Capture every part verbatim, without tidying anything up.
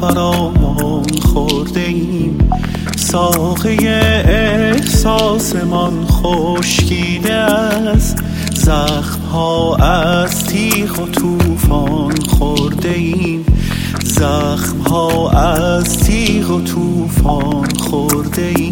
فراوان خورده ایم، ساقه احساسمان خشکیده است، زخم ها از تیغ و طوفان خورده ایم، زخم ها از تیغ و طوفان خورده ایم.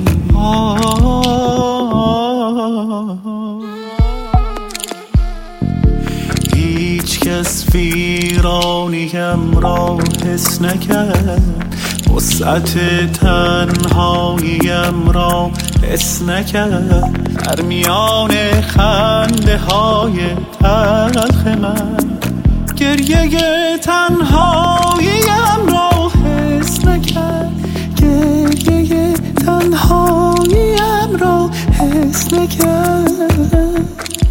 هیچ کس ویرانیم را حس نکرد، وسعت تنهاییم را حس نکرد، در میان خنده های تلخ من گریه تنهاییم را حس نکرد، گریه تنهاییم را حس نکرد.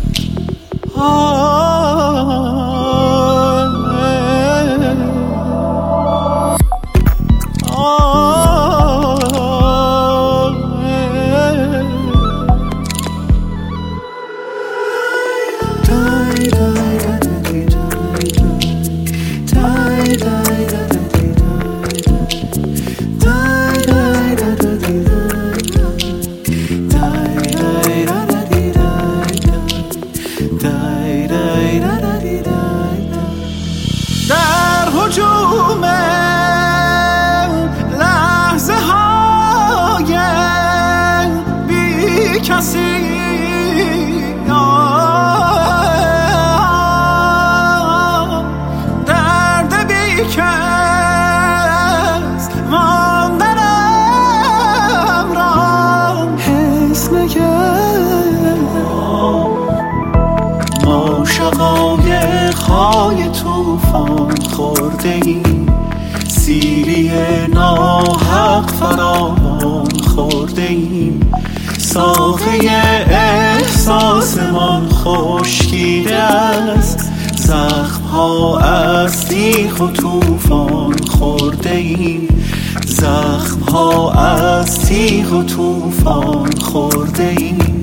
در هجوم لحظه های بی کسی، درد بی کس ماندنم را حس نکرد. ما شقایق‌های طوفان خورده ایم، سیلی ناحق فراوان خورده ایم، ساقه احساسمان خشکیده است، زخم ها از تیغ و طوفان خورده ایم، زخم ها از تیغ و طوفان خورده ایم.